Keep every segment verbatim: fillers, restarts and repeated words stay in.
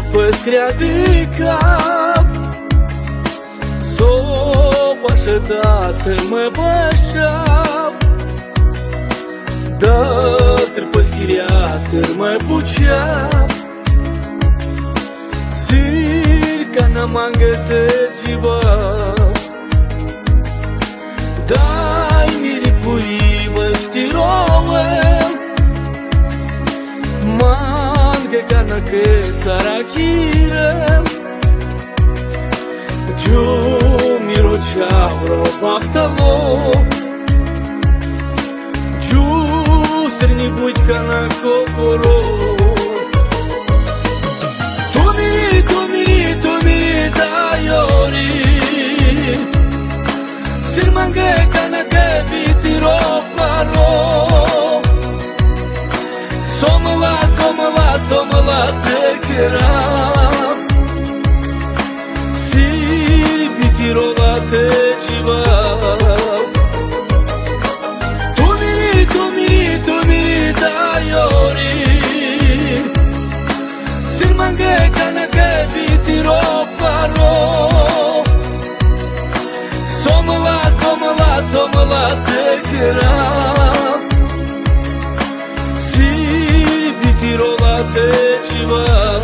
păstrea de cap. S-o pașă tată mă bășa, dar păschirea mă bucea. Sirca na manga te jiva, dai miri pui mă știrowe, manga gana că sarakire, giu miro ciavro pahtalo, giu strni budka na kokoro. Tumi, tumi, tumi daiori, sirmange kana ke bitiro paro. Somala, somala, somala tekera, sir bitiro la te jiva. Tumi, tumi, tumi daiori, sirmange kana ke bitiro paro. Somala, somala, somala tekera, sir bitiro la te jiva.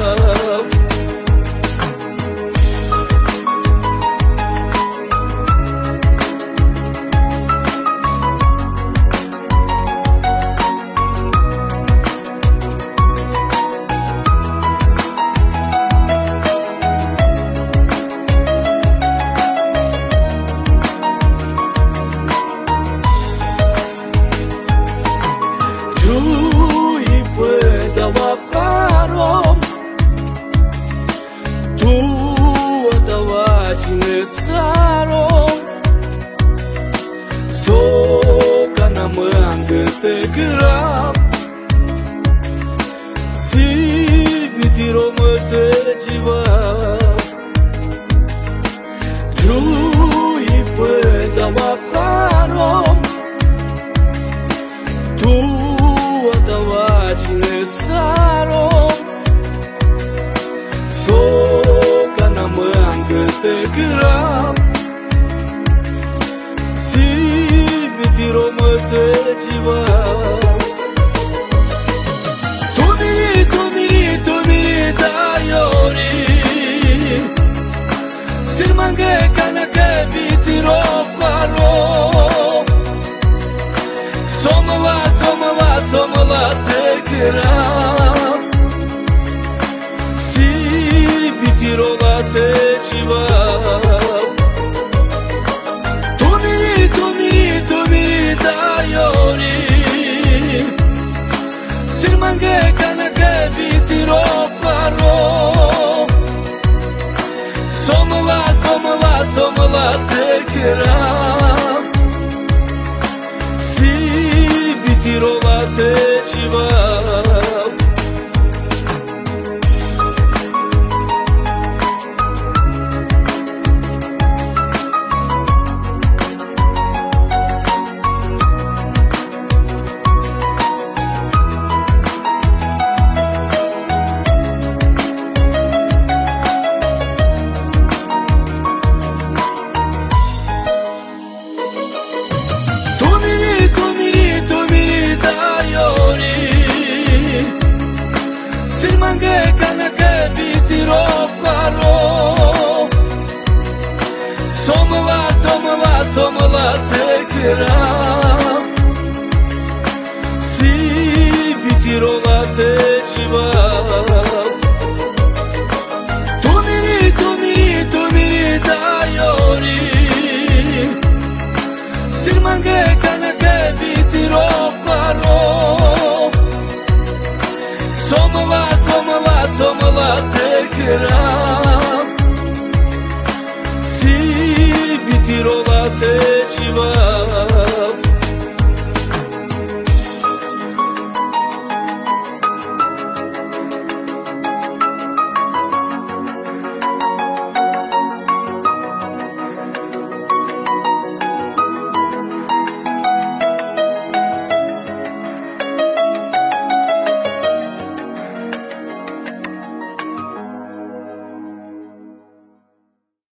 Te grab, si bitiro mă te jiva, giui pe dava paro, tu adava cine saro, so kana mă te grab, si bitiro mă te jiva. Tumi, tumi, tumi daiori, sirmange kana ke bitiro paro. Somala, somala, somala tekera, sir bitiro la te jiva. Tumi, tumi, tumi daiori, sirmange kana ke bitiro paro. Somala, somala, somala tekera, sir bitiro la te jiva. Sirmange kana ke bitiro paro. Somala, somala, somala tekera, si bitiro la te jiva. Tumi, tumi, tumi daiori, sirmange kana ke bitiro paro. Somala, somala, somala tekera,